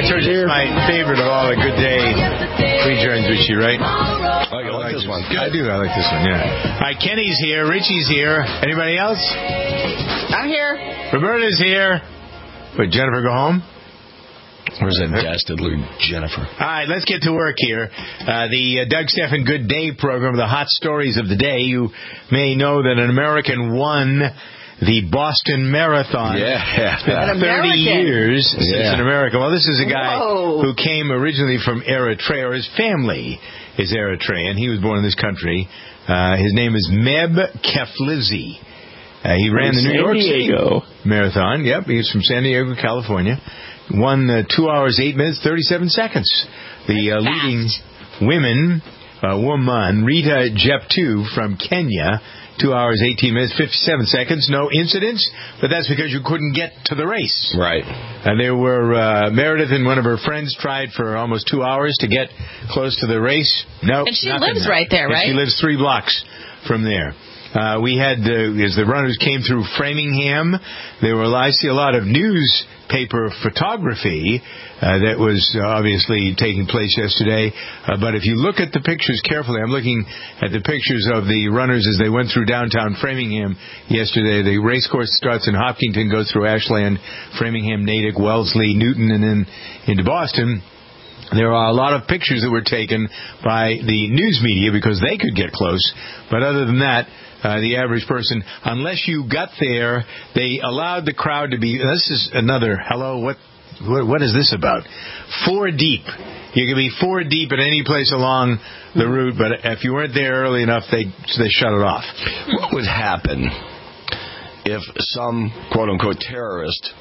George, it's my favorite of all the Good Day returns, Richie, right? Oh, you like this one? I do. I like this one, yeah. All right, Kenny's here. Richie's here. Anybody else? I'm here. Roberta's here. Wait, Jennifer go home? Where's that dastardly Jennifer? All right, let's get to work here. The Doug Stephan Good Day program, the hot stories of the day. You may know that an American won the Boston Marathon. Yeah. It's been 30 years since an American. Well, this is a guy who came originally from Eritrea, or his family is Eritrean. He was born in this country. His name is Meb Keflezighi. He ran the New York City Marathon. Yep, he's from San Diego, California. Won 2 hours, 8 minutes, 37 seconds. The leading woman, Rita Jeptu from Kenya, 2 hours, 18 minutes, 57 seconds. No incidents, but that's because you couldn't get to the race. Right. And there were Meredith and one of her friends tried for almost 2 hours to get close to the race. Nope. And she lives right there, right? She lives 3 blocks from there. We had, as the runners came through Framingham, I see a lot of newspaper photography that was obviously taking place yesterday. But if you look at the pictures carefully, I'm looking at the pictures of the runners as they went through downtown Framingham yesterday. The race course starts in Hopkinton, goes through Ashland, Framingham, Natick, Wellesley, Newton, and then into Boston. There are a lot of pictures that were taken by the news media because they could get close. But other than that, the average person, unless you got there, they allowed the crowd to be. This is another. Hello, what is this about? 4 deep. You can be 4 deep at any place along the route, but if you weren't there early enough, they shut it off. What would happen if some quote unquote terrorist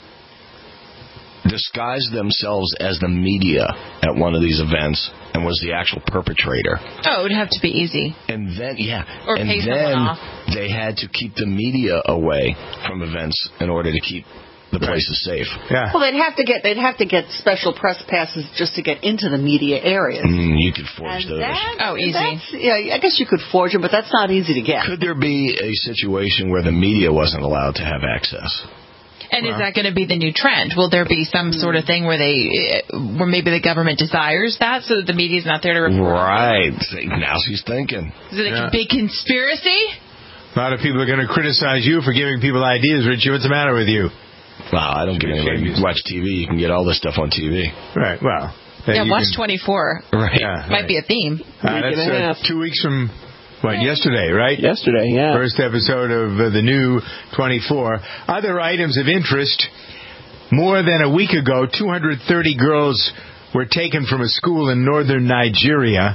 disguised themselves as the media at one of these events and was the actual perpetrator? Oh, it would have to be easy. And then, or pay someone off. They had to keep the media away from events in order to keep the places safe. Yeah. Well, they'd have to get special press passes just to get into the media areas. You could forge those. Easy. I guess you could forge them, but that's not easy to get. Could there be a situation where the media wasn't allowed to have access? And is that going to be the new trend? Will there be some sort of thing where maybe the government desires that so that the media's not there to report? Right. Now she's thinking. Is it a big conspiracy? A lot of people are going to criticize you for giving people ideas, Richie. What's the matter with you? Well, I don't give anybody watch TV. You can get all this stuff on TV. Right. Well. Watch 24. Right. Might be a theme. That's 2 weeks from... yesterday, right? Yesterday, yeah. First episode of the new 24. Other items of interest. More than a week ago, 230 girls were taken from a school in northern Nigeria.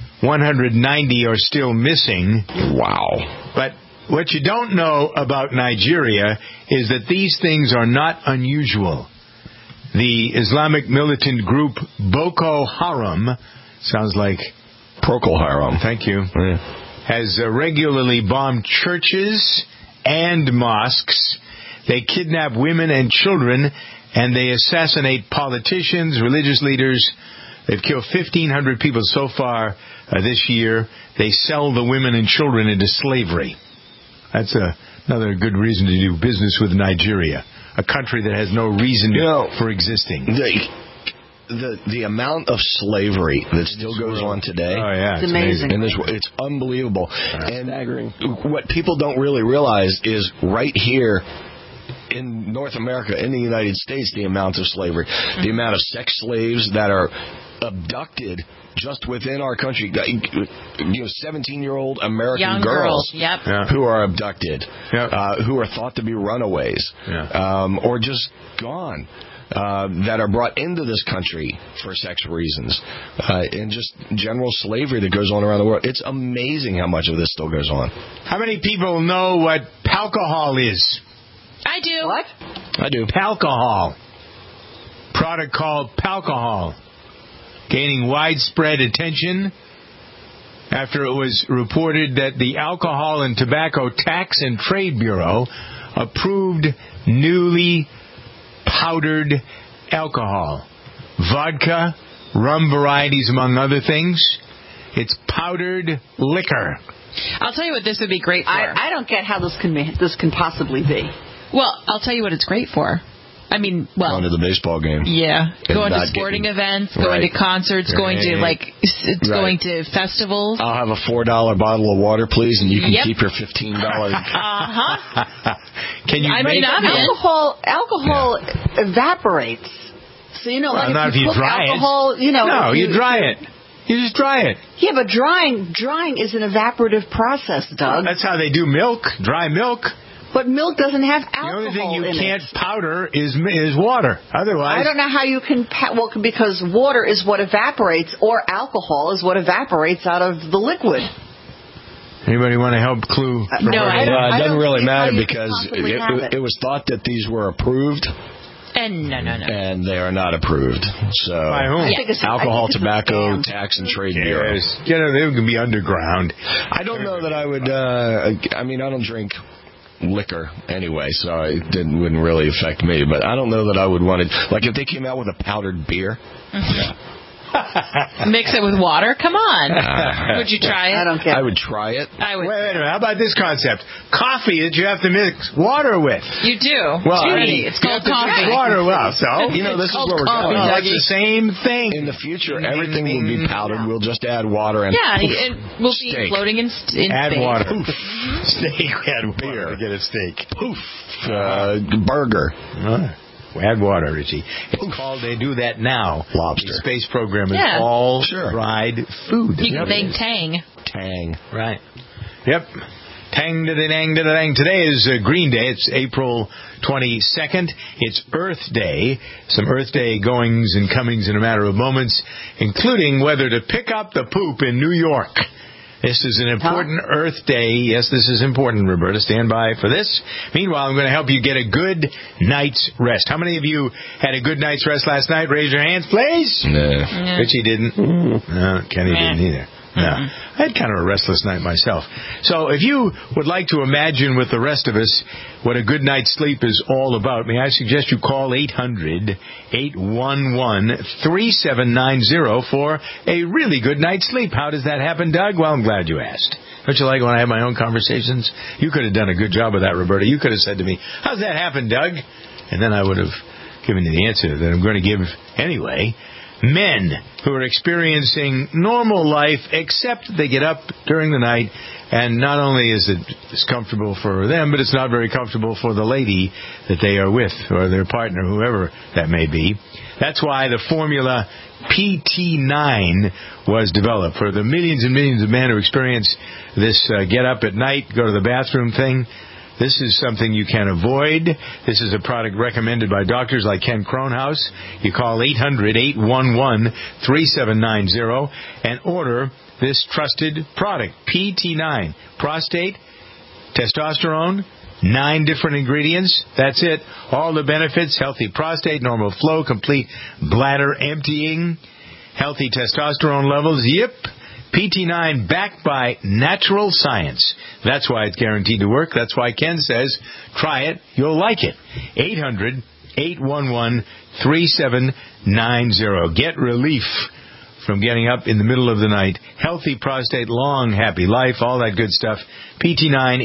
190 are still missing. Wow. But what you don't know about Nigeria is that these things are not unusual. The Islamic militant group Boko Haram, sounds like... Procol Haram. Thank you. Yeah. Has regularly bombed churches and mosques. They kidnap women and children, and they assassinate politicians, religious leaders. They've killed 1,500 people so far this year. They sell the women and children into slavery. That's another good reason to do business with Nigeria, a country that has no reason for existing. The amount of slavery that still goes on today, it's amazing. And it's unbelievable. And staggering. What people don't really realize is right here in North America, in the United States, the amount of slavery, the amount of sex slaves that are abducted just within our country. 17-year-old American young girls who are abducted, who are thought to be runaways, or just gone. That are brought into this country for sex reasons, and just general slavery that goes on around the world. It's amazing how much of this still goes on. How many people know what alcohol is? I do. What? I do. Alcohol. Product called Palcohol. Gaining widespread attention after it was reported that the Alcohol and Tobacco Tax and Trade Bureau approved newly powdered alcohol. Vodka, rum varieties, among other things. It's powdered liquor. I'll tell you what this would be great for. I don't get how this can possibly be. Well, I'll tell you what it's great for. I mean, well, going to the baseball game. Yeah, going to not sporting getting- events, going to concerts, going to going to festivals. I'll have a $4 bottle of water, please, and you can keep your $15. Can you make alcohol evaporates? So like not if you cook alcohol, No, you dry it. You just dry it. Yeah, but drying is an evaporative process, Doug. That's how they do milk, dry milk. But milk doesn't have alcohol. The only thing you in can't it. powder is water. Otherwise, I don't know how you can. Because water is what evaporates, or alcohol is what evaporates out of the liquid. Anybody want to help clue? No, it doesn't really matter you because possibly have it was thought that these were approved. And no. And they are not approved. So By whom? Alcohol, Tobacco, Tax and Trade Bureau. Yes. They can be underground. I don't know that I would. I don't drink liquor anyway, so it wouldn't really affect me. But I don't know that I would want it. Like if they came out with a powdered beer. Mix it with water? Come on. Would you try it? I don't care. I would try it. I would. Wait a minute. How about this concept? Coffee that you have to mix water with. You do. Well, Judy, it's called coffee. Water, well, so. This is where we're coffee, going. That's the same thing. In the future, everything will be powdered. We'll just add water and it will be steak. floating in Add space. water. Steak. Add beer. Get a steak. Poof. Burger. Add water, Richie. It's called, they do that now. Lobster. The space program is Yeah. all dried food. You can make Tang. Tang. Right. Yep. Tang da da dang da da dang. Today is Green Day. It's April 22nd. It's Earth Day. Some Earth Day goings and comings in a matter of moments, including whether to pick up the poop in New York. This is an important Earth Day. Yes, this is important, Roberta. Stand by for this. Meanwhile, I'm going to help you get a good night's rest. How many of you had a good night's rest last night? Raise your hands, please. No. Richie didn't. No, Kenny didn't either. No. I had kind of a restless night myself. So if you would like to imagine with the rest of us what a good night's sleep is all about, may I suggest you call 800-811-3790 for a really good night's sleep. How does that happen, Doug? Well, I'm glad you asked. Don't you like when I have my own conversations? You could have done a good job of that, Roberta. You could have said to me, how's that happen, Doug? And then I would have given you the answer that I'm going to give anyway. Men who are experiencing normal life, except they get up during the night, and not only is it comfortable for them, but it's not very comfortable for the lady that they are with, or their partner, whoever that may be. That's why the formula PT9 was developed for the millions and millions of men who experience this get up at night, go to the bathroom thing. This is something you can avoid. This is a product recommended by doctors like Ken Kronhaus. You call 800-811-3790 and order this trusted product, PT9. Prostate, testosterone, 9 different ingredients. That's it. All the benefits: healthy prostate, normal flow, complete bladder emptying, healthy testosterone levels. Yep. PT9 backed by natural science. That's why it's guaranteed to work. That's why Ken says, try it. You'll like it. 800-811-3790. Get relief from getting up in the middle of the night. Healthy prostate, long, happy life, all that good stuff. PT9,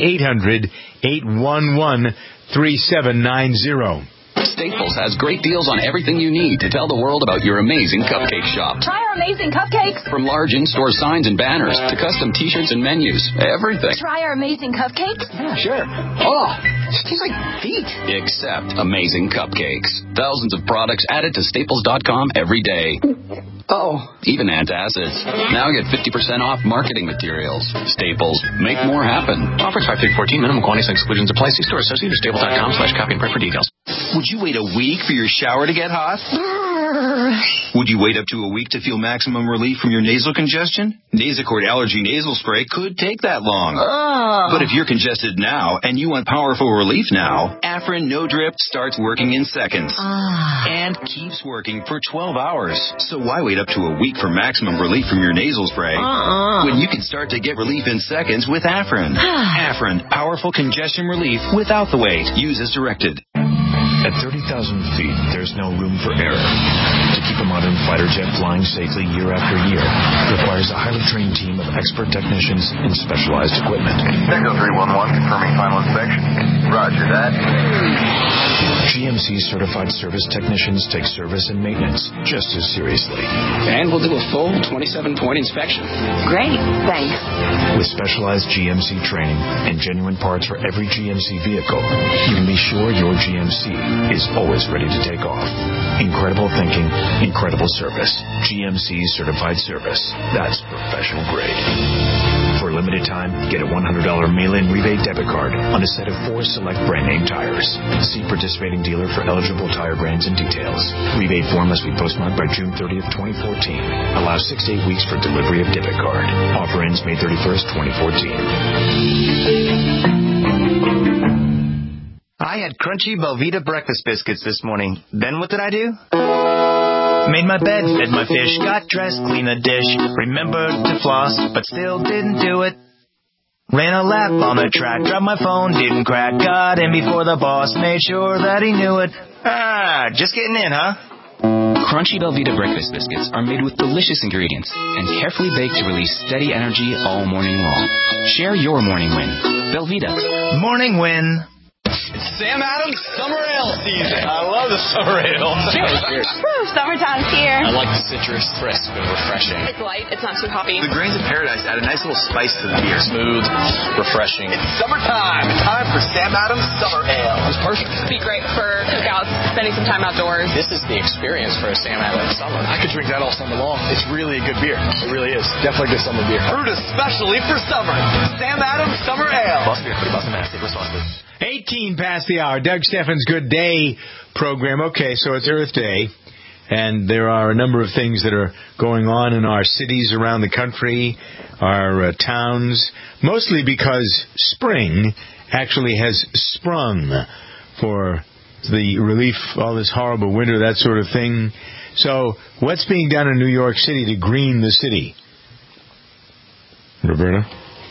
800-811-3790. Staples has great deals on everything you need to tell the world about your amazing cupcake shop. Try our amazing cupcakes. From large in-store signs and banners to custom T-shirts and menus, everything. Try our amazing cupcakes. Yeah, sure. Oh, it tastes like feet. Except amazing cupcakes. Thousands of products added to Staples.com every day. Oh. Even antacids. Now get 50% off marketing materials. Staples. Make more happen. Offers 5/3/14. Minimum quantities and exclusions apply. See store associate or staples.com/copy and print for details. Would you wait a week for your shower to get hot? Would you wait up to a week to feel maximum relief from your nasal congestion? Nasacort Allergy Nasal Spray could take that long. But if you're congested now and you want powerful relief now, Afrin No Drip starts working in seconds. And keeps working for 12 hours. So why wait up to a week for maximum relief from your nasal spray when you can start to get relief in seconds with Afrin? Afrin, powerful congestion relief without the wait. Use as directed. At 30,000 feet, there's no room for error. To keep a modern fighter jet flying safely year after year requires a highly trained team of expert technicians and specialized equipment. Echo 311, confirming final inspection. Roger that. GMC certified service technicians take service and maintenance just as seriously. And we'll do a full 27-point inspection. Great, thanks. With specialized GMC training and genuine parts for every GMC vehicle, you can be sure your GMC is always ready to take off. Incredible thinking, incredible service. GMC certified service. That's professional grade. For a limited time, get a $100 mail-in rebate debit card on a set of 4 select brand name tires. See participating dealer for eligible tire brands and details. Rebate form must be postmarked by June 30th, 2014. Allow 6 to 8 weeks for delivery of debit card. Offer ends May 31st, 2014. I had crunchy Belvita breakfast biscuits this morning. Then what did I do? Made my bed, fed my fish, got dressed, cleaned the dish, remembered to floss, but still didn't do it. Ran a lap on the track, dropped my phone, didn't crack, got in before the boss, made sure that he knew it. Just getting in, huh? Crunchy Belvita breakfast biscuits are made with delicious ingredients and carefully baked to release steady energy all morning long. Share your morning win. Belvita. Morning win. It's Sam Adams Summer Ale season. I love the summer ale. Cheers. Woo, summertime's here. I like the citrus, crisp and refreshing. It's light. It's not too hoppy. The grains of paradise add a nice little spice to the beer. Smooth, refreshing. It's summertime. It's time for Sam Adams Summer Ale. It's perfect. It'd be great for cookouts, spending some time outdoors. This is the experience for a Sam Adams summer. I could drink that all summer long. It's really a good beer. It really is. Definitely good summer beer. Brewed especially for summer. Sam Adams Summer Ale. Boston Beer, Boston, Mass. St. Louis, Boston. 18 past the hour. Doug Steffens' Good Day program. Okay, so it's Earth Day, and there are a number of things that are going on in our cities around the country, our towns, mostly because spring actually has sprung for the relief, all this horrible winter, that sort of thing. So what's being done in New York City to green the city? Roberta?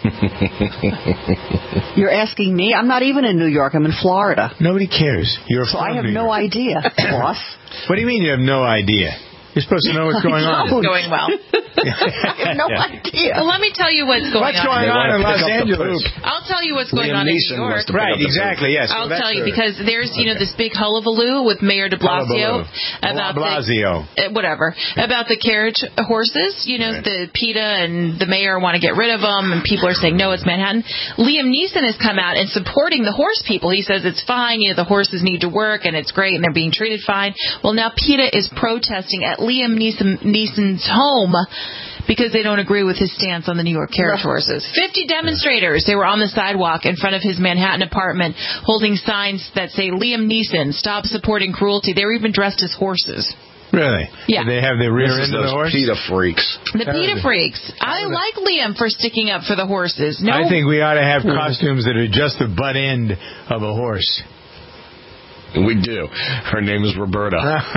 You're asking me? I'm not even in New York. I'm in Florida. Nobody cares. You're so from I have New no York. idea, boss. What do you mean you have no idea? You're supposed to know what's going on. It's going well. I have no idea. Well, let me tell you what's going on. What's going on in Los Angeles? I'll tell you what's going on in New York. Right, exactly, yes. I'll tell you, because there's, this big hullabaloo with Mayor de Blasio about about the carriage horses. The PETA and the mayor want to get rid of them, and people are saying, no, it's Manhattan. Liam Neeson has come out and supporting the horse people. He says it's fine, the horses need to work, and it's great, and they're being treated fine. Well, now PETA is protesting at Liam Neeson's home because they don't agree with his stance on the New York carriage horses. 50 demonstrators, they were on the sidewalk in front of his Manhattan apartment holding signs that say, Liam Neeson, stop supporting cruelty. They were even dressed as horses. Really? Yeah. Did they have their rear end of the horse? PETA freaks. The PETA freaks. I like Liam for sticking up for the horses. No, I think we ought to have costumes that are just the butt end of a horse. We do. Her name is Roberta.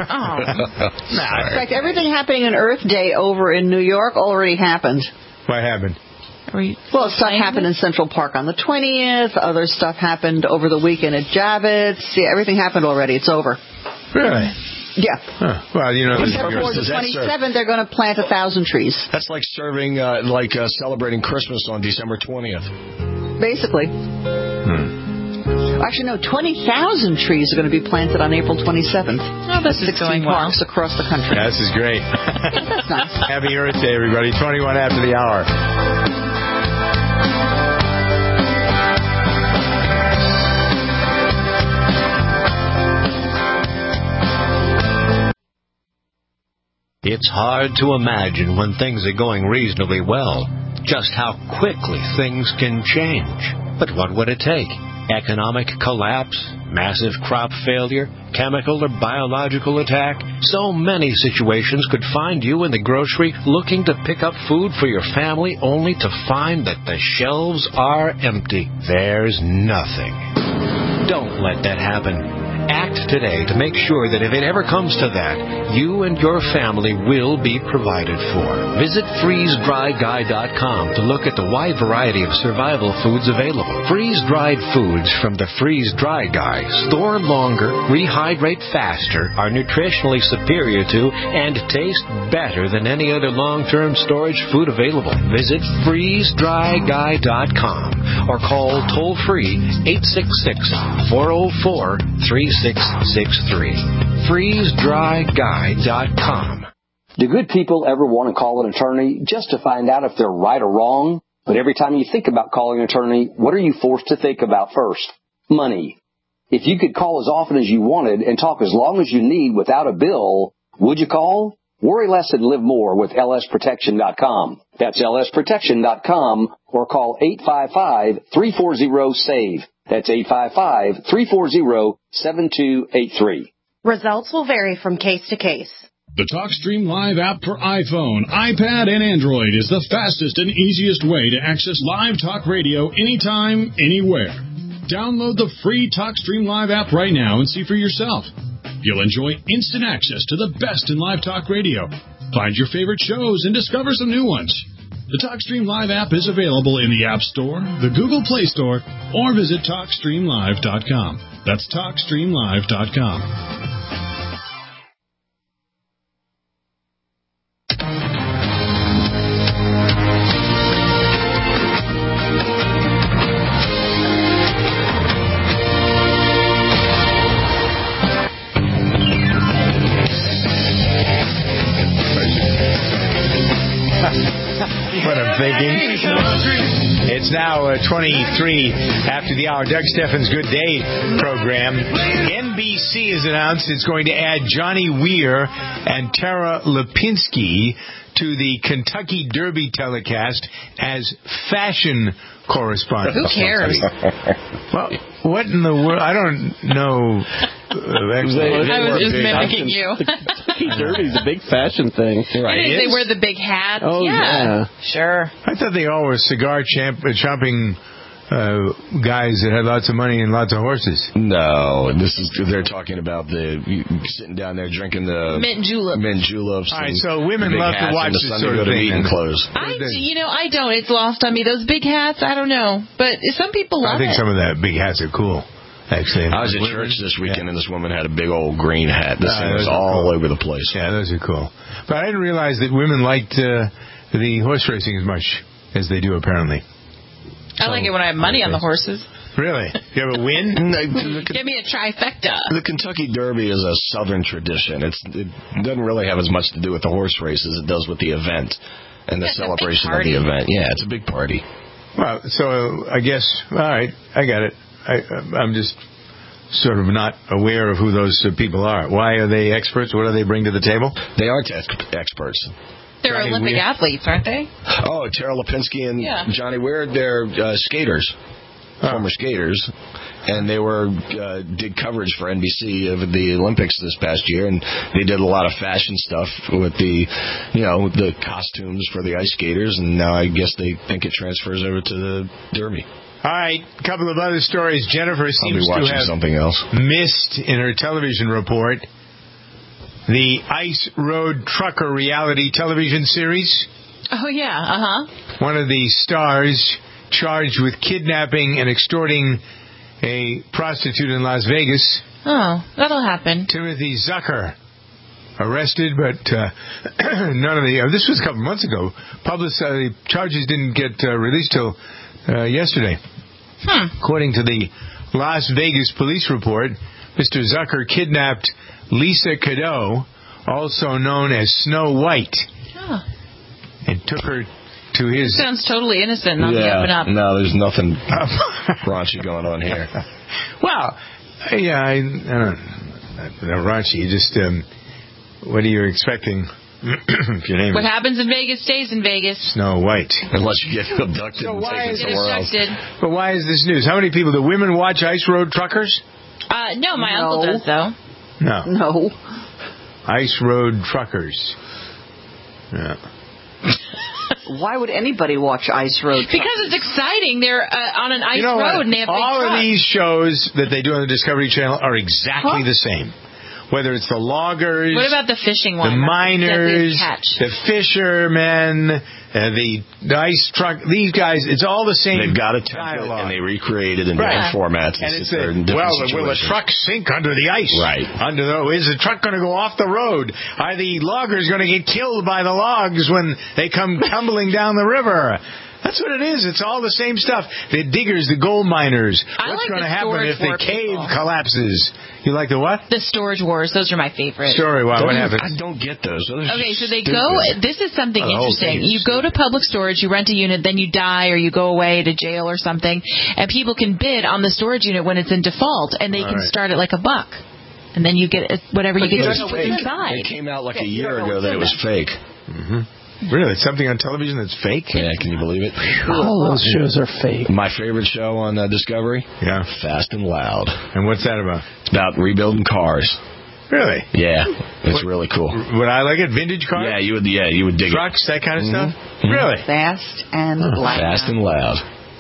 In fact, everything happening on Earth Day over in New York already happened. What happened? Well, stuff happened in Central Park on the 20th. Other stuff happened over the weekend at Javits. Yeah, everything happened already. It's over. Really? Yeah. Huh. Well, except for the 27th, they're going to plant 1,000 trees. That's like serving, celebrating Christmas on December 20th. Basically. Actually, no, 20,000 trees are going to be planted on April 27th. Oh, this is going well. Parks across the country. Yeah, this is great. That's nice. Happy Earth Day, everybody. 21 after the hour. It's hard to imagine when things are going reasonably well just how quickly things can change. But what would it take? Economic collapse, massive crop failure, chemical or biological attack? So many situations could find you in the grocery looking to pick up food for your family only to find that the shelves are empty. There's nothing. Don't let that happen. Act today to make sure that if it ever comes to that, you and your family will be provided for. Visit freezedryguy.com to look at the wide variety of survival foods available. Freeze-dried foods from the Freeze Dry Guy store longer, rehydrate faster, are nutritionally superior to, and taste better than any other long-term storage food available. Visit freezedryguy.com or call toll-free 866-404-3663. freezedryguy.com. Do good people ever want to call an attorney just to find out if they're right or wrong? But every time you think about calling an attorney, what are you forced to think about first? Money. If you could call as often as you wanted and talk as long as you need without a bill, would you call? Worry less and live more with lsprotection.com. That's lsprotection.com or call 855-340-SAVE. That's 855-340-7283. Results will vary from case to case. The TalkStream Live app for iPhone, iPad, and Android is the fastest and easiest way to access live talk radio anytime, anywhere. Download the free TalkStream Live app right now and see for yourself. You'll enjoy instant access to the best in live talk radio. Find your favorite shows and discover some new ones. The TalkStream Live app is available in the App Store, the Google Play Store, or visit TalkStreamLive.com. That's TalkStreamLive.com. What I'm thinking. It's now 23 after the hour. Doug Steffens' Good Day program. NBC has announced it's going to add Johnny Weir and Tara Lipinski to the Kentucky Derby telecast as fashion correspondents. Who cares? Well, what in the world? I don't know. I was just mimicking you. Kentucky Derby's a big fashion thing. Right. They wear the big hats. Oh, yeah. Sure. I thought they all were cigar chopping guys that had lots of money and lots of horses. No, they're talking about sitting down there drinking the mint juleps. All right, so women love to watch this sort of thing. I don't. It's lost on me. Those big hats, I don't know, but some people love it. I think some of the big hats are cool. Actually, I was at church this weekend, and this woman had a big old green hat. This thing was all over the place. Yeah, those are cool. But I didn't realize that women liked the horse racing as much as they do, apparently. I like it when I have money on the horses. Really? You have a win? Give me a trifecta. The Kentucky Derby is a Southern tradition. It doesn't really have as much to do with the horse race as it does with the event and the celebration of the event. Yeah, it's a big party. Well, so I guess, all right, I got it. I'm just sort of not aware of who those people are. Why are they experts? What do they bring to the table? They aren't experts. They're Olympic athletes, aren't they? Oh, Tara Lipinski and Johnny Weir, they're skaters, former skaters. And they did coverage for NBC of the Olympics this past year, and they did a lot of fashion stuff with the costumes for the ice skaters, and now I guess they think it transfers over to the Derby. All right, a couple of other stories. Jennifer seems to have something else. Missed in her television report the Ice Road Trucker reality television series. Oh, yeah, One of the stars charged with kidnapping and extorting a prostitute in Las Vegas. Oh, that'll happen. Timothy Zucker arrested, but none of the... this was a couple months ago. The charges didn't get released till yesterday. According to the Las Vegas police report, Mr. Zucker kidnapped Lisa Cadeau, also known as Snow White, and took her to his... Sounds totally innocent on the up and up. No, there's nothing raunchy going on here. Well, yeah, I don't know, raunchy. Just, what are you expecting? If your name what happens in Vegas stays in Vegas. Snow White. Unless you get abducted and taken somewhere else. But why is this news? How many people? Do women watch Ice Road Truckers? No, my uncle does, though. No. Ice Road Truckers. Yeah. Why would anybody watch Ice Road? Because it's exciting. They're on an ice road and they have big all trucks. of these shows that they do on the Discovery Channel are exactly the same. Whether it's the loggers, what about the fishing one? The miners, the fishermen, the ice truck. These guys, it's all the same. They've got a template and they recreate it in different formats. And it's will a truck sink under the ice? Right. Is the truck going to go off the road? Are the loggers going to get killed by the logs when they come tumbling down the river? That's what it is. It's all the same stuff. The diggers, the gold miners. What's going to happen if the cave collapses? You like the what? The Storage Wars. Those are my favorite. Story. What happens? I don't get those. Okay, so they go. This is something interesting. You go to public storage, you rent a unit, then you die or you go away to jail or something, and people can bid on the storage unit when it's in default, and they can start at like $1. And then you get whatever you get inside. It came out like a year ago that it was fake. Mm-hmm. Really? Something on television that's fake? Yeah, can you believe it? All those shows are fake. My favorite show on Discovery? Yeah. Fast and Loud. And what's that about? It's about rebuilding cars. Really? Yeah. It's really cool. Would I like it? Vintage cars? Yeah, you would dig Trucks, that kind of stuff? Mm-hmm. Really? Fast and loud. Fast and Loud.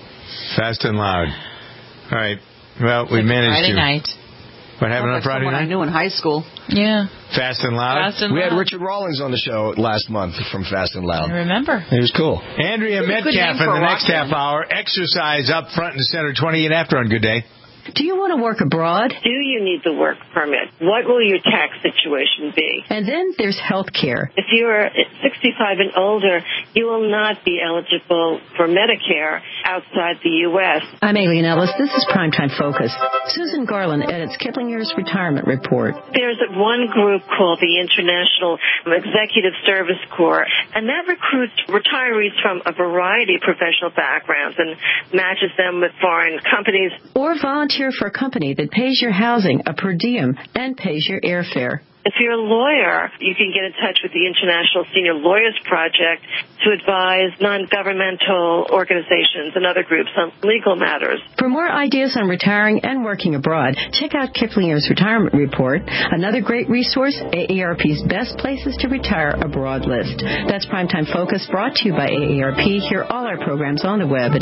Fast and Loud. All right. Well, we managed Friday to. night. What happened on Friday night? I knew in high school. Yeah. Fast and Loud? We had Richard Rawlings on the show last month from Fast and Loud. I remember. It was cool. Andrea Metcalf in the next half hour. Exercise up front and center 28 after on Good Day. Do you want to work abroad? Do you need the work permit? What will your tax situation be? And then there's health care. If you're 65 and older, you will not be eligible for Medicare outside the U.S. I'm Aileen Ellis. This is Primetime Focus. Susan Garland edits Kiplinger's Retirement Report. There's one group called the International Executive Service Corps, and that recruits retirees from a variety of professional backgrounds and matches them with foreign companies. Or volunteer for a company that pays your housing, a per diem, and pays your airfare. If you're a lawyer, you can get in touch with the International Senior Lawyers Project to advise non-governmental organizations and other groups on legal matters. For more ideas on retiring and working abroad, check out Kiplinger's Retirement Report, another great resource, AARP's Best Places to Retire Abroad list. That's Primetime Focus, brought to you by AARP. Hear all our programs on the web at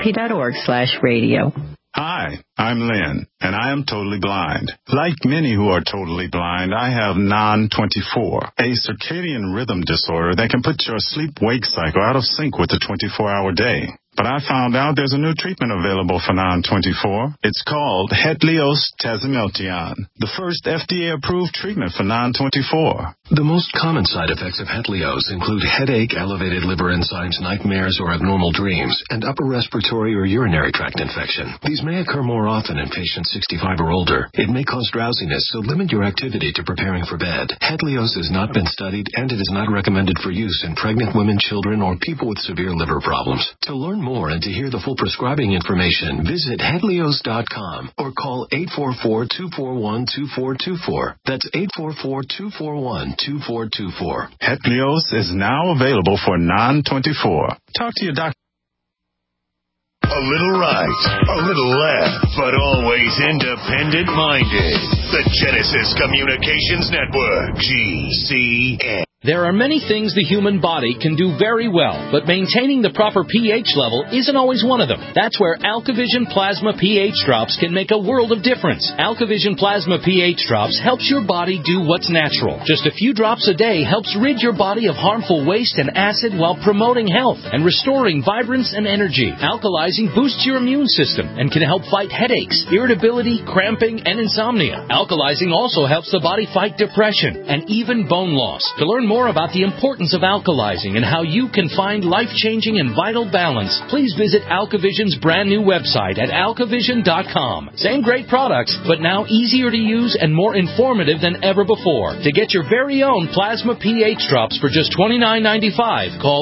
aarp.org/radio. Hi, I'm Lynn, and I am totally blind. Like many who are totally blind, I have Non-24, a circadian rhythm disorder that can put your sleep-wake cycle out of sync with the 24-hour day. But I found out there's a new treatment available for Non-24. It's called Hetlioz Tazimiltian, the first FDA-approved treatment for Non-24. The most common side effects of Hetlioz include headache, elevated liver enzymes, nightmares or abnormal dreams, and upper respiratory or urinary tract infection. These may occur more often in patients 65 or older. It may cause drowsiness, so limit your activity to preparing for bed. Hetlioz has not been studied, and it is not recommended for use in pregnant women, children, or people with severe liver problems. To learn more and to hear the full prescribing information, visit Hetlioz.com or call 844-241-2424. That's 844-241-2424. Hetlioz is now available for Non-24. Talk to your doctor. A little right, a little left, but always independent-minded. The Genesis Communications Network, GCN. There are many things the human body can do very well, but maintaining the proper pH level isn't always one of them. That's where AlkaVision Plasma pH Drops can make a world of difference. AlkaVision Plasma pH Drops helps your body do what's natural. Just a few drops a day helps rid your body of harmful waste and acid while promoting health and restoring vibrance and energy. Alkalizing boosts your immune system and can help fight headaches, irritability, cramping, and insomnia. Alkalizing also helps the body fight depression and even bone loss. To learn more about the importance of alkalizing and how you can find life-changing and vital balance, please visit AlkaVision's brand new website at alkavision.com. Same great products, but now easier to use and more informative than ever before. To get your very own Plasma pH Drops for just $29.95, call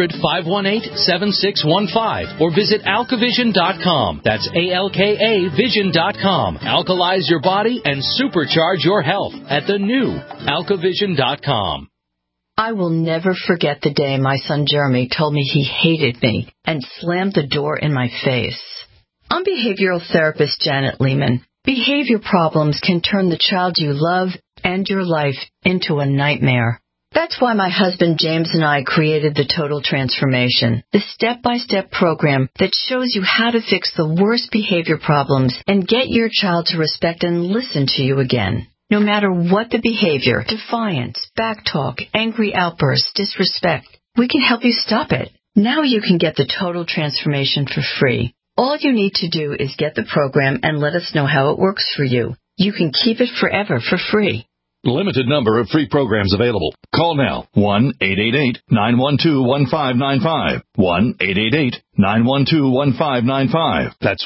800-518-7615 or visit alkavision.com. That's ALKAvision.com. Alkalize your body and supercharge your health at the new alkavision.com. I will never forget the day my son Jeremy told me he hated me and slammed the door in my face. I'm behavioral therapist Janet Lehman. Behavior problems can turn the child you love and your life into a nightmare. That's why my husband James and I created the Total Transformation, the step-by-step program that shows you how to fix the worst behavior problems and get your child to respect and listen to you again. No matter what the behavior, defiance, backtalk, angry outbursts, disrespect, we can help you stop it. Now you can get the Total Transformation for free. All you need to do is get the program and let us know how it works for you. You can keep it forever for free. Limited number of free programs available. Call now. 1-888-912-1595. 1-888-912-1595. That's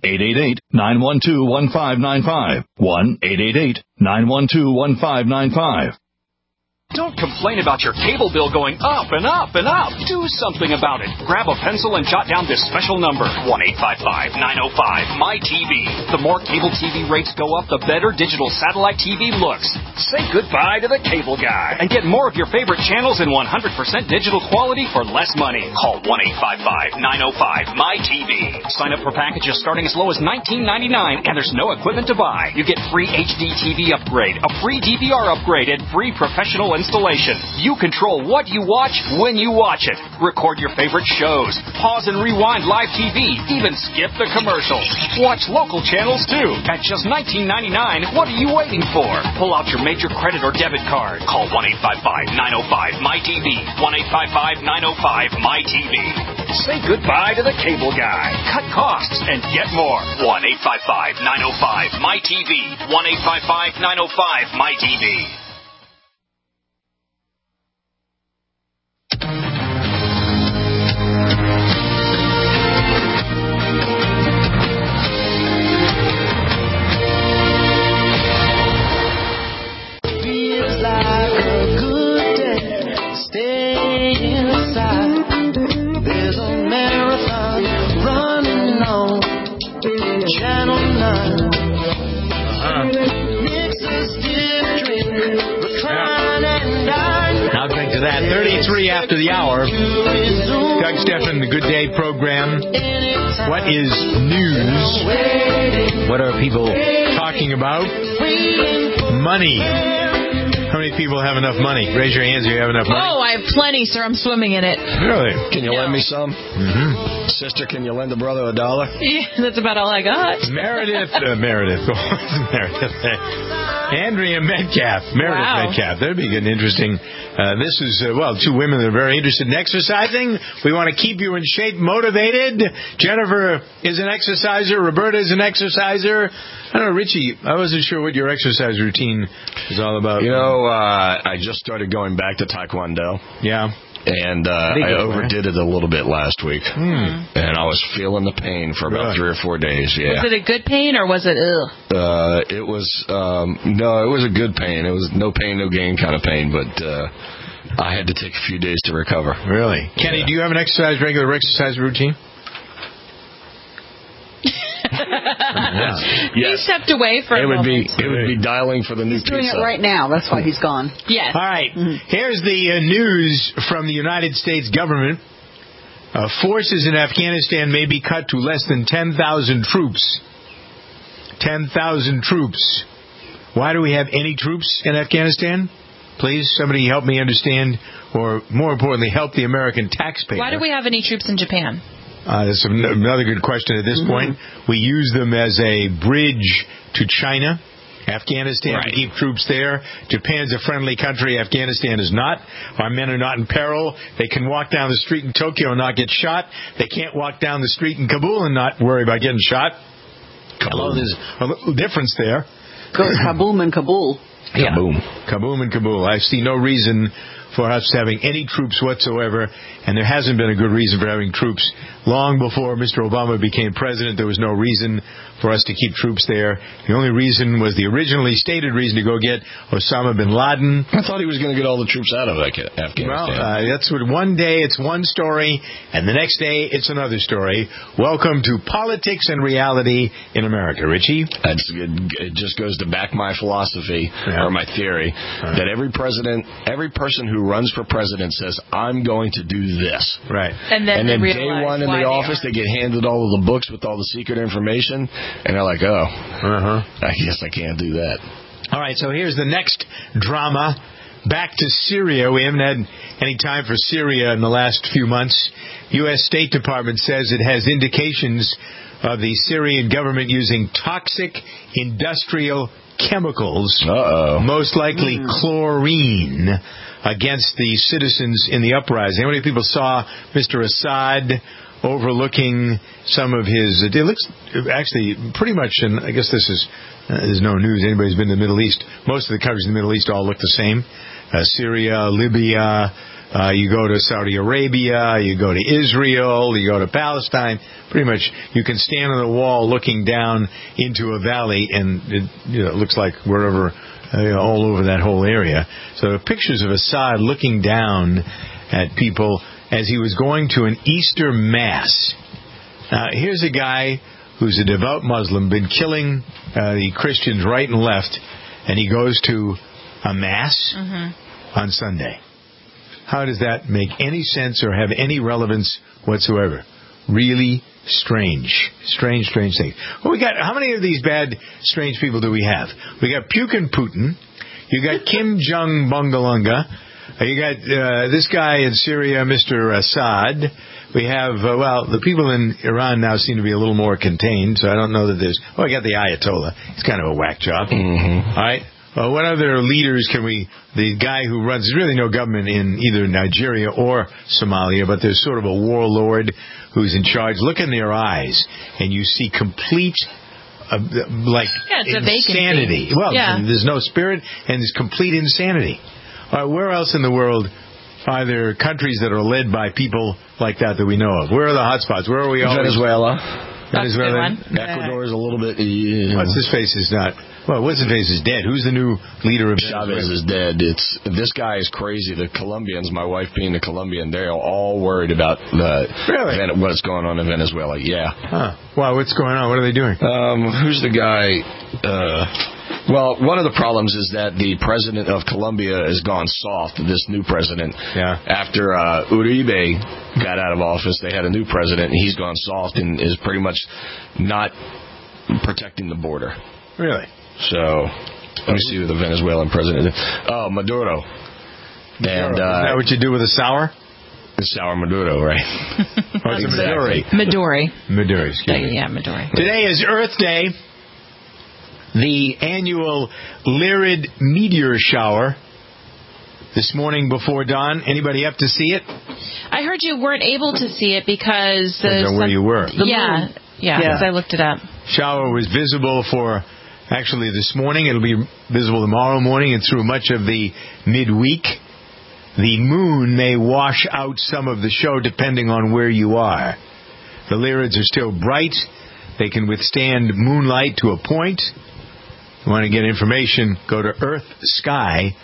1-888-912-1595. 1-888-912-1595. Don't complain about your cable bill going up and up and up. Do something about it. Grab a pencil and jot down this special number, 1-855-905-MY-TV. The more cable TV rates go up, the better digital satellite TV looks. Say goodbye to the cable guy and get more of your favorite channels in 100% digital quality for less money. Call 1-855-905-MY-TV. Sign up for packages starting as low as $19.99, and there's no equipment to buy. You get free HD TV upgrade, a free DVR upgrade, and free professional installation. You control what you watch when you watch it. Record your favorite shows. Pause and rewind live TV. Even skip the commercials. Watch local channels too. At just $19.99, what are you waiting for? Pull out your major credit or debit card. Call 1-855-905-MY-TV. 1-855-905-MY-TV. Say goodbye to the cable guy. Cut costs and get more. 1-855-905-MY-TV. 1-855-905-MY-TV. I'll drink to that. 33 after the hour. Doug Stephan, the Good Day program. What is news? What are people talking about? Money. How many people have enough money? Raise your hands if you have enough money. Oh, I have plenty, sir. I'm swimming in it. Really? Can you lend me some? Mm-hmm. Sister, can you lend a brother $1? Yeah, that's about all I got. Meredith. Andrea Metcalf. Metcalf. That'd be good and interesting. This is, two women that are very interested in exercising. We want to keep you in shape, motivated. Jennifer is an exerciser. Roberta is an exerciser. I don't know, Richie, I wasn't sure what your exercise routine is all about. You know, I just started going back to Taekwondo. Yeah. And I overdid it a little bit last week. And I was feeling the pain for about 3 or 4 days, yeah. Was it a good pain or was it ugh? It was, no, it was a good pain. It was no pain, no gain kind of pain, but I had to take a few days to recover. Really? Kenny, do you have an regular exercise routine? Yes. He stepped away for a moment. It would be dialing for the new He's doing pizza. it right now. That's why he's gone. Yes. All right. Here's the news from the United States government. Forces in Afghanistan may be cut to less than 10,000 troops. 10,000 troops. Why do we have any troops in Afghanistan? Please, somebody help me understand, or more importantly, help the American taxpayer. Why do we have any troops in Japan? That's another good question at this point. We use them as a bridge to China, Afghanistan, to keep troops there. Japan's a friendly country. Afghanistan is not. Our men are not in peril. They can walk down the street in Tokyo and not get shot. They can't walk down the street in Kabul and not worry about getting shot. Hello, there's a little difference there. Goes kaboom and Kabul. Yeah. Kaboom and Kabul. I see no reason for us having any troops whatsoever, and there hasn't been a good reason for having troops. Long before Mr. Obama became president, there was no reason for us to keep troops there. The only reason was the originally stated reason to go get Osama bin Laden. I thought he was going to get all the troops out of Afghanistan. Well, that's what one day it's one story, and the next day it's another story. Welcome to Politics and Reality in America, Richie. It just goes to back my philosophy, or my theory, that every person who runs for president says, I'm going to do this. Right. And then day one in the office, they get handed all of the books with all the secret information, and they're like, I guess I can't do that. All right, so here's the next drama. Back to Syria. We haven't had any time for Syria in the last few months. U.S. State Department says it has indications of the Syrian government using toxic industrial chemicals, most likely chlorine, against the citizens in the uprising. How many people saw Mr. Assad overlooking some of his... It looks actually pretty much, and I guess this is no news. Anybody who's been to the Middle East, most of the countries in the Middle East all look the same. Syria, Libya, you go to Saudi Arabia, you go to Israel, you go to Palestine. Pretty much you can stand on the wall looking down into a valley, and it looks like wherever, all over that whole area. So pictures of Assad looking down at people as he was going to an Easter Mass. Now, here's a guy who's a devout Muslim, been killing the Christians right and left, and he goes to a Mass on Sunday. How does that make any sense or have any relevance whatsoever? Really strange. Strange thing. Well, how many of these bad, strange people do we have? We got Pukin Putin. You got Kim Jong Bungalunga. You got this guy in Syria, Mr. Assad. We have, the people in Iran now seem to be a little more contained, so I don't know that there's... I got the Ayatollah. He's kind of a whack job. All right. What other leaders can we... The guy who runs... There's really no government in either Nigeria or Somalia, but there's sort of a warlord who's in charge. Look in their eyes, and you see complete... insanity. There's no spirit, and there's complete insanity. Where else in the world are there countries that are led by people like that we know of? Where are the hotspots? Where are we all? Venezuela. Ecuador is a little bit... What's his face is not... Well, what's his face is dead. Who's the new leader of Venezuela? Chavez is dead. This guy is crazy. The Colombians, my wife being a Colombian, they're all worried about what's going on in Venezuela. Yeah. Huh. Wow, what's going on? What are they doing? Who's the guy... Well, one of the problems is that the president of Colombia has gone soft, this new president. Yeah. After Uribe got out of office, they had a new president, and he's gone soft and is pretty much not protecting the border. Really? So, let me see who the Venezuelan president is. Oh, Maduro. And, is that what you do with a sour? Sour Maduro, right? Exactly. Midori, excuse me. Yeah, Midori. Today is Earth Day. The annual Lyrid meteor shower this morning before dawn. Anybody up to see it? I heard you weren't able to see it because... Depends on where you were. Yeah, because I looked it up. Shower was visible for... Actually, this morning. It'll be visible tomorrow morning and through much of the midweek. The moon may wash out some of the show depending on where you are. The Lyrids are still bright. They can withstand moonlight to a point. If you want to get information, go to earthsky.org.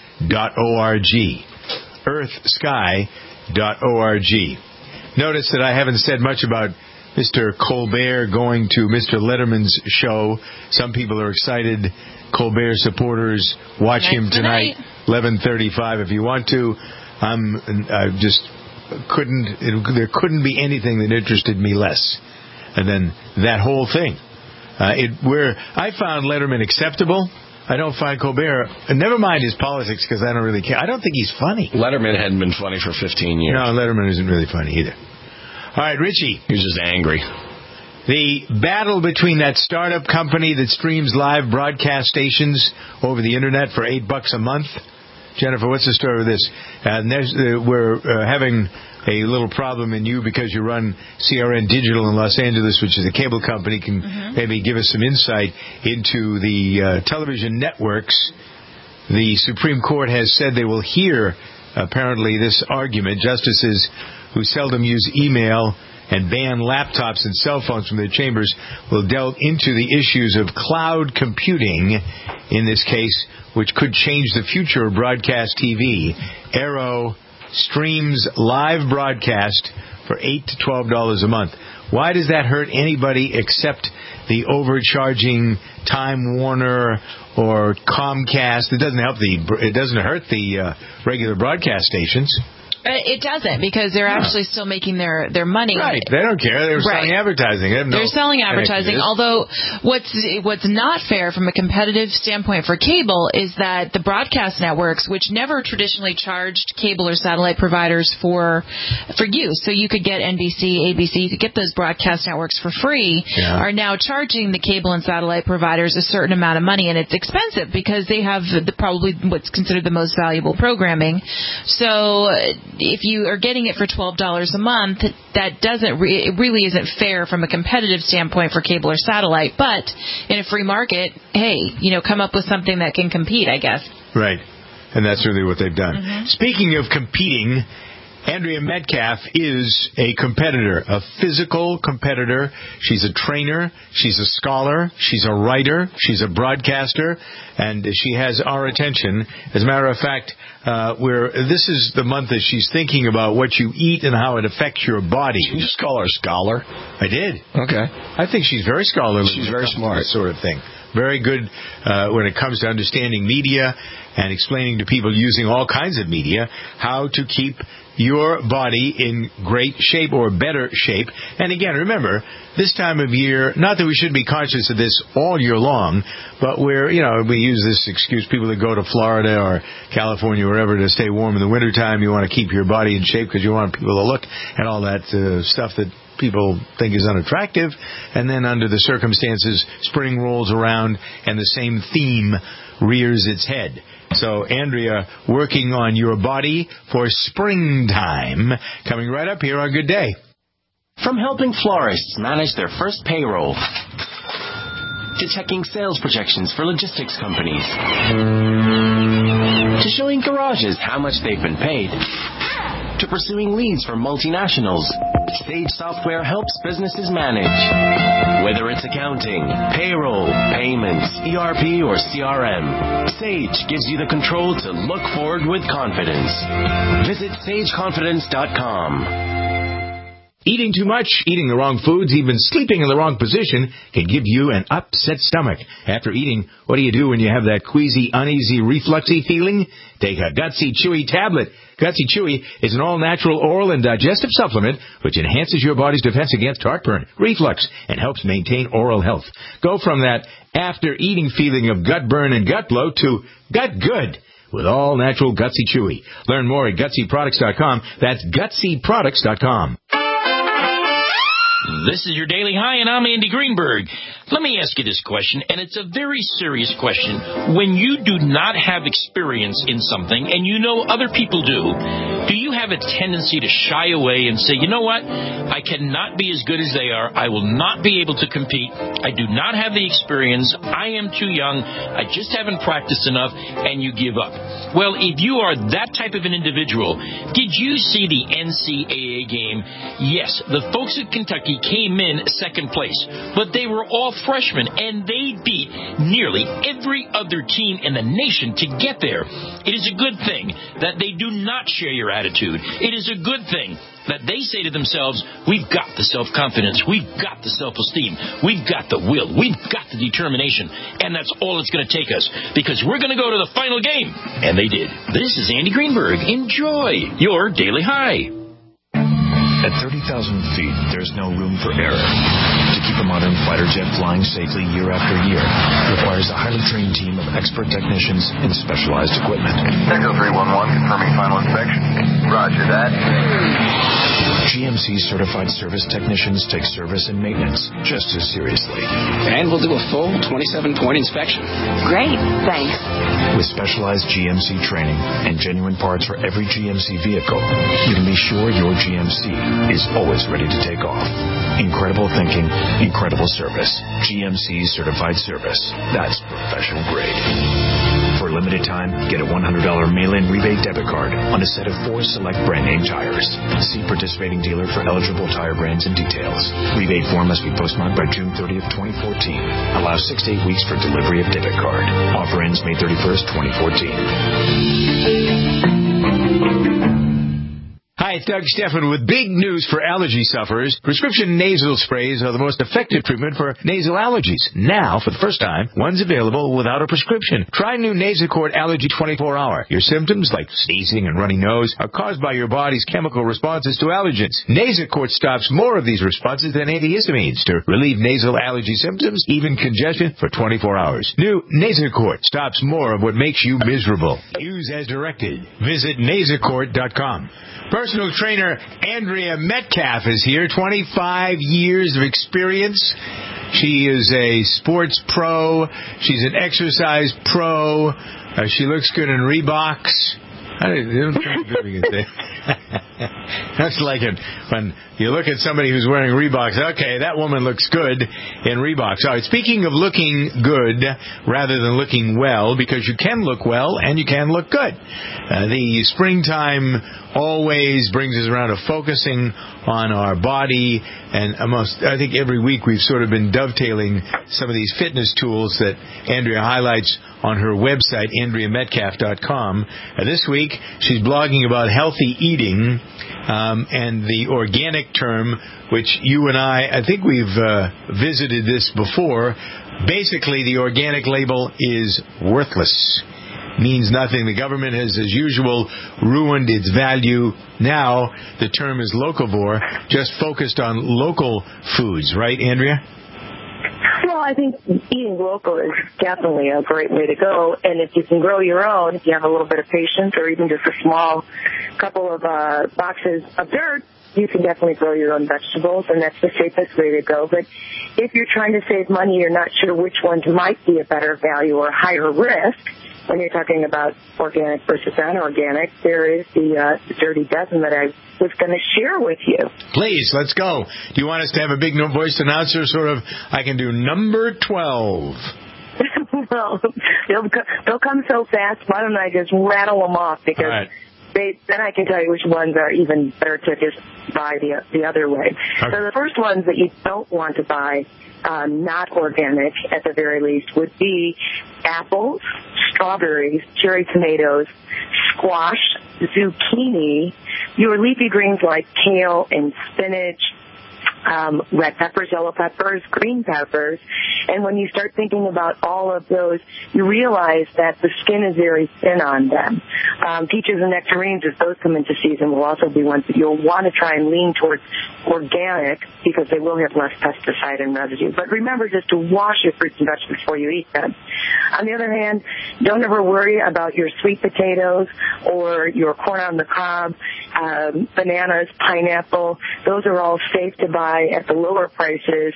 earthsky.org. Notice that I haven't said much about Mr. Colbert going to Mr. Letterman's show. Some people are excited. Colbert supporters, watch him tonight, 11:35 if you want to. I just couldn't. There couldn't be anything that interested me less than that whole thing. Where I found Letterman acceptable, I don't find Colbert. Never mind his politics because I don't really care. I don't think he's funny. Letterman hadn't been funny for 15 years. No, Letterman isn't really funny either. All right, Richie. He was just angry. The battle between that startup company that streams live broadcast stations over the internet for $8 a month. Jennifer, what's the story of this? We're having a little problem in you because you run CRN Digital in Los Angeles, which is a cable company. Can maybe give us some insight into the television networks. The Supreme Court has said they will hear, apparently, this argument. Justices who seldom use email and ban laptops and cell phones from their chambers will delve into the issues of cloud computing, in this case, which could change the future of broadcast TV. Arrow streams live broadcast for $8 to $12 a month. Why does that hurt anybody except the overcharging Time Warner or Comcast? It doesn't hurt the regular broadcast stations. It doesn't, because they're actually still making their money. Right. They don't care. They're selling advertising. They're selling advertising. Although what's not fair from a competitive standpoint for cable is that the broadcast networks, which never traditionally charged cable or satellite providers for use, so you could get NBC, ABC, you could get those broadcast networks for free, are now charging the cable and satellite providers a certain amount of money, and it's expensive because they have probably what's considered the most valuable programming. So if you are getting it for $12 a month, that it really isn't fair from a competitive standpoint for cable or satellite. But in a free market, hey, come up with something that can compete, I guess. Right. And that's really what they've done. Speaking of competing, Andrea Metcalf is a competitor, a physical competitor. She's a trainer. She's a scholar. She's a writer. She's a broadcaster. And she has our attention. As a matter of fact, this is the month that she's thinking about what you eat and how it affects your body. Did you just call her a scholar? I did. Okay. I think she's very scholarly. She's very smart. That sort of thing. Very good when it comes to understanding media and explaining to people using all kinds of media how to keep your body in great shape or better shape. And again, remember, this time of year, not that we should be conscious of this all year long, but we use this excuse, people that go to Florida or California, wherever, to stay warm in the wintertime. You want to keep your body in shape because you want people to look at all that stuff that people think is unattractive. And then under the circumstances, spring rolls around and the same theme rears its head. So, Andrea, working on your body for springtime, coming right up here on Good Day. From helping florists manage their first payroll, to checking sales projections for logistics companies, to showing garages how much they've been paid, to pursuing leads for multinationals, Sage Software helps businesses manage. Whether it's accounting, payroll, payments, ERP, or CRM, Sage gives you the control to look forward with confidence. Visit SageConfidence.com. Eating too much, eating the wrong foods, even sleeping in the wrong position can give you an upset stomach. After eating, what do you do when you have that queasy, uneasy, refluxy feeling? Take a Gutsy Chewy tablet. Gutsy Chewy is an all-natural oral and digestive supplement which enhances your body's defense against heartburn, reflux, and helps maintain oral health. Go from that after-eating feeling of gut burn and gut bloat to gut good with all-natural Gutsy Chewy. Learn more at GutsyProducts.com. That's GutsyProducts.com. This is your Daily High, and I'm Andy Greenberg. Let me ask you this question, and it's a very serious question. When you do not have experience in something, and you know other people do you have a tendency to shy away and say, you know what, I cannot be as good as they are, I will not be able to compete, I do not have the experience, I am too young, I just haven't practiced enough, and you give up? Well, if you are that type of an individual, did you see the NCAA game? Yes, the folks at Kentucky came in second place, but they were all freshmen, and they beat nearly every other team in the nation to get there. It is a good thing that they do not share your attitude. It is a good thing that they say to themselves, we've got the self-confidence, we've got the self-esteem, we've got the will, we've got the determination, and that's all it's going to take us, because we're going to go to the final game. And they did. This is Andy Greenberg. Enjoy your Daily High. At 30,000 feet, there's no room for error. To keep a modern fighter jet flying safely year after year requires a highly trained team of expert technicians in specialized equipment. Echo 311 confirming final inspection. Roger that. GMC certified service technicians take service and maintenance just as seriously. And we'll do a full 27-point inspection. Great, thanks. With specialized GMC training and genuine parts for every GMC vehicle, you can be sure your GMC is always ready to take off. Incredible thinking, incredible service. GMC certified service. That's professional grade. For a limited time, get a $100 mail-in rebate debit card on a set of 4 select brand name tires. See participating dealer for eligible tire brands and details. Rebate form must be postmarked by June 30th, 2014. Allows 6 to 8 weeks for delivery of debit card. Offer ends May 31st, 2014. Hi, Hi, it's Doug Stephan with big news for allergy sufferers. Prescription nasal sprays are the most effective treatment for nasal allergies. Now, for the first time, one's available without a prescription. Try new Nasacort Allergy 24-Hour. Your symptoms, like sneezing and runny nose, are caused by your body's chemical responses to allergens. Nasacort stops more of these responses than antihistamines to relieve nasal allergy symptoms, even congestion, for 24 hours. New Nasacort stops more of what makes you miserable. Use as directed. Visit Nasacort.com. Personal trainer Andrea Metcalf is here, 25 years of experience. She is a sports pro. She's an exercise pro. She looks good in Reeboks. That's like it when you look at somebody who's wearing Reeboks. Okay, that woman looks good in Reeboks. All right, speaking of looking good rather than looking well, because you can look well and you can look good. The springtime always brings us around to focusing on our body, and I think every week we've sort of been dovetailing some of these fitness tools that Andrea highlights on her website, AndreaMetcalf.com. This week, she's blogging about healthy eating and the organic term, which you and I think we've visited this before. Basically, the organic label is worthless. Means nothing. The government has, as usual, ruined its value. Now, the term is locavore, just focused on local foods. Right, Andrea? Well, I think eating local is definitely a great way to go. And if you can grow your own, if you have a little bit of patience or even just a small couple of boxes of dirt, you can definitely grow your own vegetables, and that's the safest way to go. But if you're trying to save money, you're not sure which ones might be a better value or higher risk, when you're talking about organic versus unorganic, there is the Dirty Dozen that I was going to share with you. Please, let's go. Do you want us to have a big voiced announcer, sort of, I can do number 12? Well, they'll come so fast, why don't I just rattle them off, because then I can tell you which ones are even better to just buy the other way. Okay. So the first ones that you don't want to buy, not organic at the very least, would be apples, strawberries, cherry tomatoes, squash, zucchini, your leafy greens like kale and spinach, red peppers, yellow peppers, green peppers. And when you start thinking about all of those, you realize that the skin is very thin on them. Peaches and nectarines, as those come into season, will also be ones that you'll want to try and lean towards organic, because they will have less pesticide and residue. But remember just to wash your fruits and vegetables before you eat them. On the other hand, don't ever worry about your sweet potatoes or your corn on the cob, bananas, pineapple. Those are all safe to buy at the lower prices.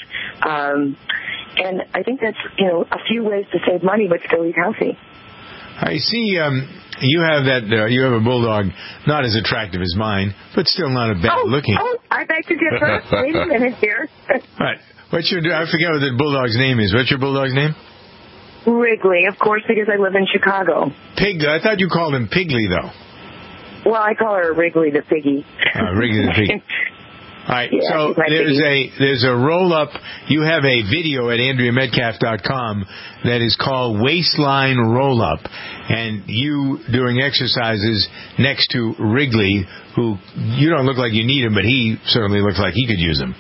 And I think that's, a few ways to save money but still eat healthy. I see you have you have a bulldog not as attractive as mine, but still not a bad looking. Oh, I beg to differ. Wait a minute here. All right. I forget what the bulldog's name is. What's your bulldog's name? Wrigley, of course, because I live in Chicago. I thought you called him Piggly, though. Well, I call her Wrigley the Piggy. Wrigley the Piggy. All right, yeah, so there's a roll-up. You have a video at AndreaMetcalf.com that is called Waistline Roll-Up, and you doing exercises next to Wrigley, who you don't look like you need him, but he certainly looks like he could use them.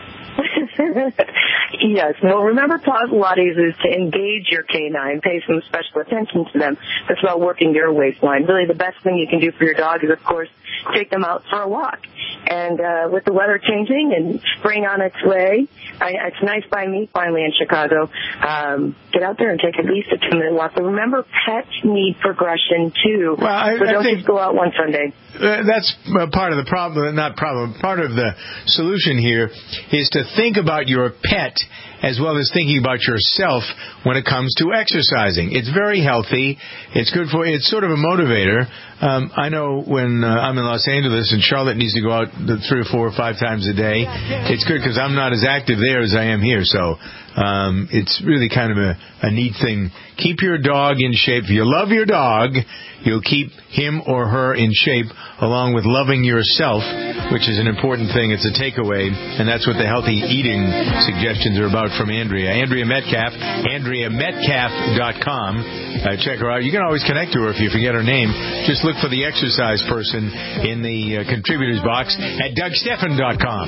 Yes. Well, remember, Pilates is to engage your canine, pay some special attention to them. That's about working your waistline. Really, the best thing you can do for your dog is, of course, take them out for a walk. And with the weather changing and spring on its way, it's nice by me finally in Chicago. Get out there and take at least a 2-minute walk. But remember, pets need progression too. Well, so don't just go out one Sunday. That's part of the problem, not problem. Part of the solution here is to think about your pet as well as thinking about yourself when it comes to exercising. It's very healthy. It's good for. It's sort of a motivator. I know when I'm in Los Angeles and Charlotte needs to go out 3 or 4 or 5 times a day, it's good because I'm not as active there as I am here. So it's really kind of a neat thing. Keep your dog in shape. If you love your dog, you'll keep him or her in shape along with loving yourself. which is an important thing. It's a takeaway, and that's what the healthy eating suggestions are about from Andrea. Andrea Metcalf, AndreaMetcalf.com. Check her out. You can always connect to her if you forget her name. Just look for the exercise person in the contributors box at DougStephan.com.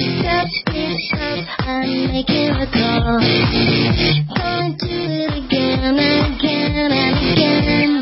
I'm making a call. Gonna do it again and again and again.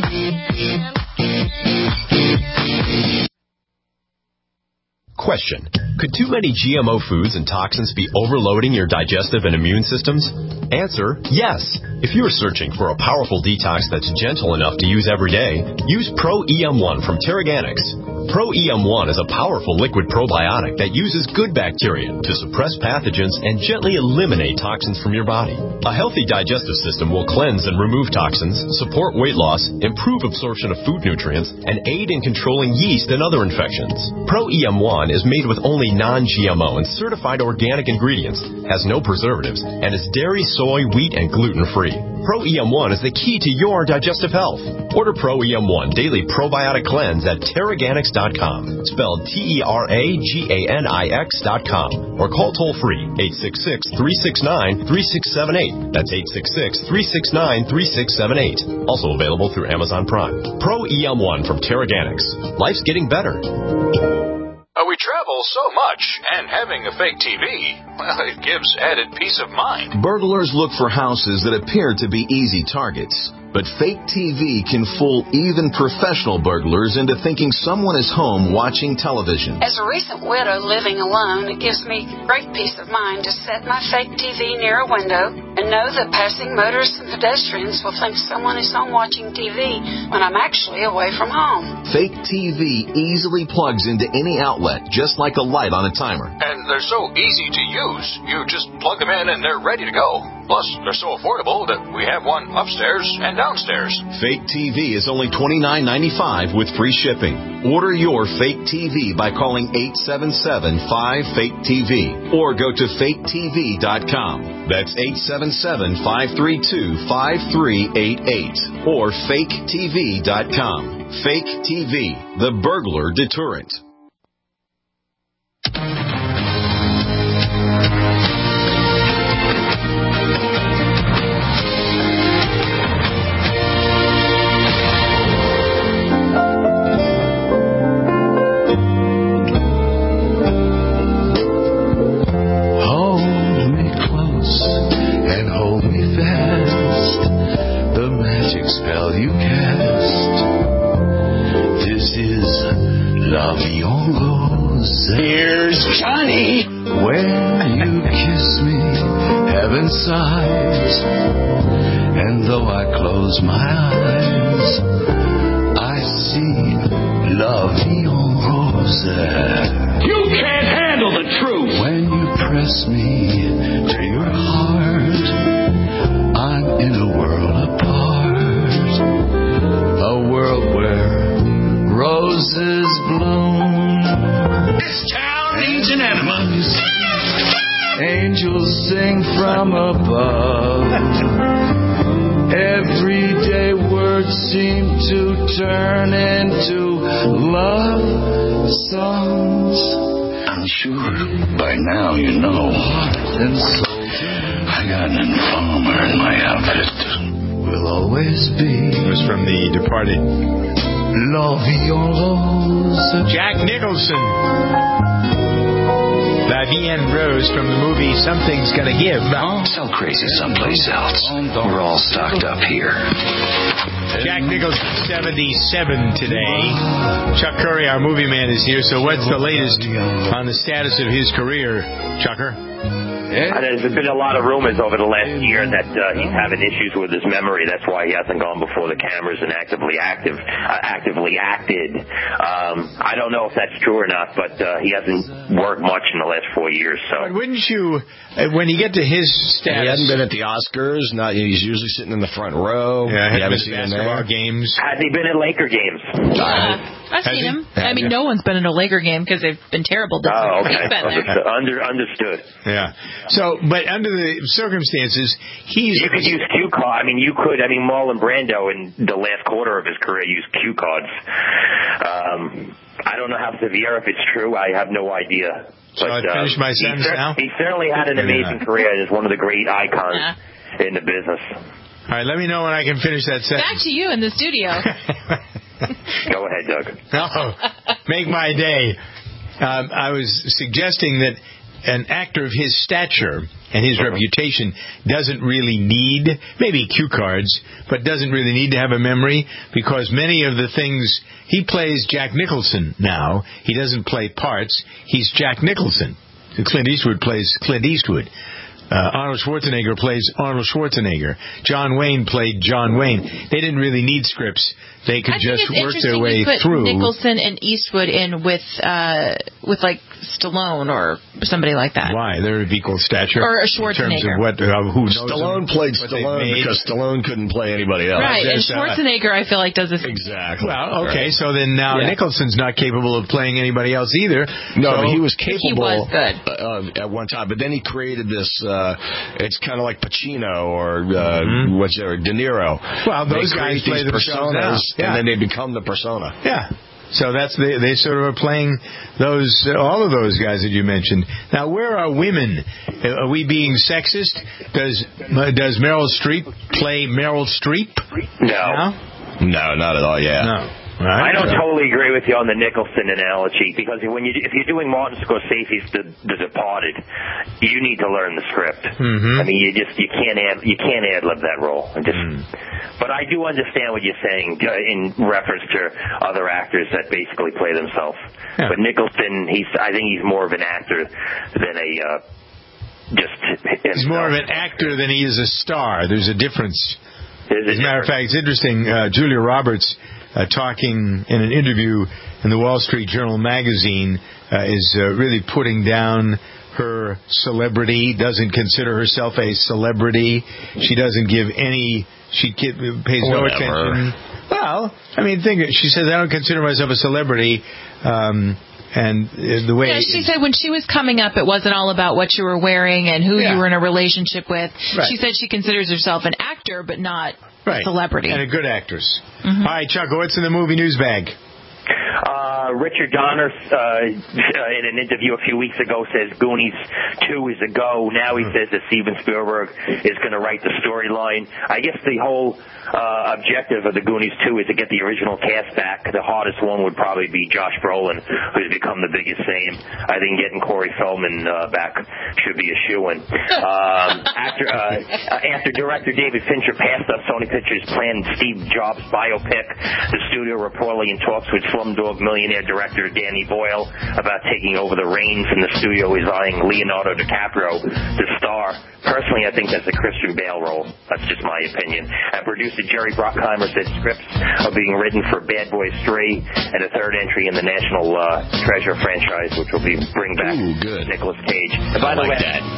Question. Could too many GMO foods and toxins be overloading your digestive and immune systems? Answer, yes. If you are searching for a powerful detox that's gentle enough to use every day, use Pro-EM1 from Terraganics. Pro-EM1 is a powerful liquid probiotic that uses good bacteria to suppress pathogens and gently eliminate toxins from your body. A healthy digestive system will cleanse and remove toxins, support weight loss, improve absorption of food nutrients, and aid in controlling yeast and other infections. Pro-EM1 is made with only non-GMO and certified organic ingredients, has no preservatives, and is dairy, soy, wheat, and gluten-free. Pro-EM1 is the key to your digestive health. Order Pro-EM1 Daily Probiotic Cleanse at Terraganics.com, spelled Terraganix.com, or call toll-free 866-369-3678. That's 866-369-3678. Also available through Amazon Prime. Pro-EM1 from Terraganics. Life's getting better. We travel so much, and having a fake TV, well, it gives added peace of mind. Burglars look for houses that appear to be easy targets. But fake TV can fool even professional burglars into thinking someone is home watching television. As a recent widow living alone, it gives me great peace of mind to set my fake TV near a window and know that passing motorists and pedestrians will think someone is home watching TV when I'm actually away from home. Fake TV easily plugs into any outlet, just like a light on a timer. And they're so easy to use. You just plug them in and they're ready to go. Plus, they're so affordable that we have one upstairs and downstairs. Fake TV is only $29.95 with free shipping. Order your fake TV by calling 877-5FAKE-TV or go to faketv.com. That's 877-532-5388 or faketv.com. Fake TV, the burglar deterrent. Here's Johnny. When you kiss me, heaven sighs, and though I close my eyes, I see La Vie en Rose. You can't handle the truth. When you press me to your heart, I'm in a world apart, a world where roses bloom. This town needs an enema. Angels sing from above. Everyday words seem to turn into love songs. I'm sure by now you know. I got an informer in my outfit. Will always be. It was from The Departed. La Vie en Rose. Jack Nicholson. La Vie en Rose from the movie Something's Gonna Give. Sell crazy someplace else. We're all stocked up here. Jack Nicholson, 77 today. Chuck Curry, our movie man, is here. So what's the latest on the status of his career, Chucker? There's been a lot of rumors over the last year that he's having issues with his memory. That's why he hasn't gone before the cameras and actively acted. I don't know if that's true or not, but he hasn't worked much in the last 4 years. So, but wouldn't you, when you get to his status, he hasn't been at the Oscars. He's usually sitting in the front row. Yeah, you haven't seen him basketball there. Games. Has he been at Laker games? I've seen him. I mean, no one's been in a Laker game because they've been terrible. Oh, okay. Understood. Yeah. So, but under the circumstances, you could use cue cards. Marlon Brando in the last quarter of his career used cue cards. I don't know how severe, if it's true. I have no idea. So I finish my sentence now? He certainly had an amazing career and is one of the great icons in the business. All right, let me know when I can finish that sentence. Back to you in the studio. Go ahead, Doug. No, make my day. I was suggesting that an actor of his stature and his reputation doesn't really need, maybe cue cards, but doesn't really need to have a memory, because many of the things, he plays Jack Nicholson now. He doesn't play parts. He's Jack Nicholson. Clint Eastwood plays Clint Eastwood. Arnold Schwarzenegger plays Arnold Schwarzenegger. John Wayne played John Wayne. They didn't really need scripts. They could just work their way through. Nicholson and Eastwood in with like Stallone or somebody like that. Why? They're of equal stature. Or a Schwarzenegger. In terms of who knows Stallone played Stallone because Stallone couldn't play anybody else. Right, and Schwarzenegger, I feel like, does this. Exactly. Well, okay, so then now Nicholson's not capable of playing anybody else either. No, but he was capable. He was good. At one time, but then he created this. It's kind of like Pacino or De Niro. Well, those guys play the personas, and then they become the persona. Yeah. So that's they sort of are playing all of those guys that you mentioned. Now, where are women? Are we being sexist? Does Meryl Streep play Meryl Streep? No, not at all. Yeah. No. Right. I don't totally agree with you on the Nicholson analogy, because if you're doing Martin Scorsese's The Departed, you need to learn the script. Mm-hmm. I mean, you can't ad-lib that role. But I do understand what you're saying in reference to other actors that basically play themselves. Yeah. But Nicholson, I think he's more of an actor than He's more of an actor than he is a star. There's a difference. As a matter of fact, it's interesting. Julia Roberts, talking in an interview in the Wall Street Journal magazine, is really putting down her celebrity, doesn't consider herself a celebrity. She doesn't give any, pays no attention. Well, I mean, she says, I don't consider myself a celebrity. And the way she said when she was coming up, it wasn't all about what you were wearing and who you were in a relationship with. Right. She said she considers herself an actor, but not a celebrity. And a good actress. Mm-hmm. All right, Chuck, what's in the movie news bag? Richard Donner, in an interview a few weeks ago, says Goonies 2 is a go. Now he says that Steven Spielberg is going to write the storyline. I guess the whole objective of the Goonies 2 is to get the original cast back. The hardest one would probably be Josh Brolin, who's become the biggest name. I think getting Corey Feldman back should be a shoo-in. After director David Fincher passed up Sony Pictures' planned Steve Jobs biopic, the studio reportedly in talks with Slumdog Millionaire director Danny Boyle about taking over the reins, and the studio is eyeing Leonardo DiCaprio to star. Personally, I think that's a Christian Bale role. That's just my opinion. And producer Jerry Bruckheimer said scripts are being written for Bad Boys 3 and a third entry in the National Treasure franchise, which will bring back Nicolas Cage. And by the way,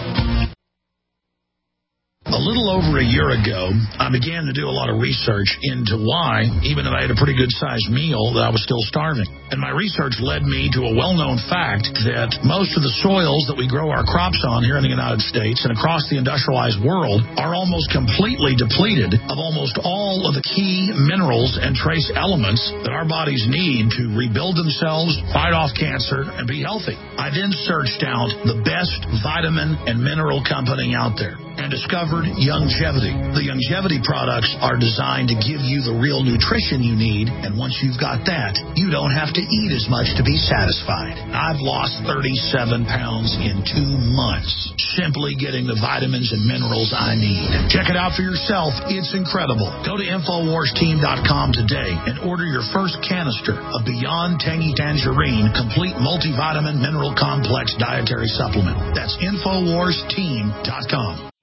a little over a year ago, I began to do a lot of research into why, even if I had a pretty good-sized meal, that I was still starving. And my research led me to a well-known fact that most of the soils that we grow our crops on here in the United States and across the industrialized world are almost completely depleted of almost all of the key minerals and trace elements that our bodies need to rebuild themselves, fight off cancer, and be healthy. I then searched out the best vitamin and mineral company out there and discovered Youngevity. The Youngevity products are designed to give you the real nutrition you need, and once you've got that, you don't have to eat as much to be satisfied. I've lost 37 pounds in 2 months, simply getting the vitamins and minerals I need. Check it out for yourself. It's incredible. Go to InfoWarsTeam.com today and order your first canister of Beyond Tangy Tangerine Complete Multivitamin Mineral Complex Dietary Supplement. That's InfoWarsTeam.com.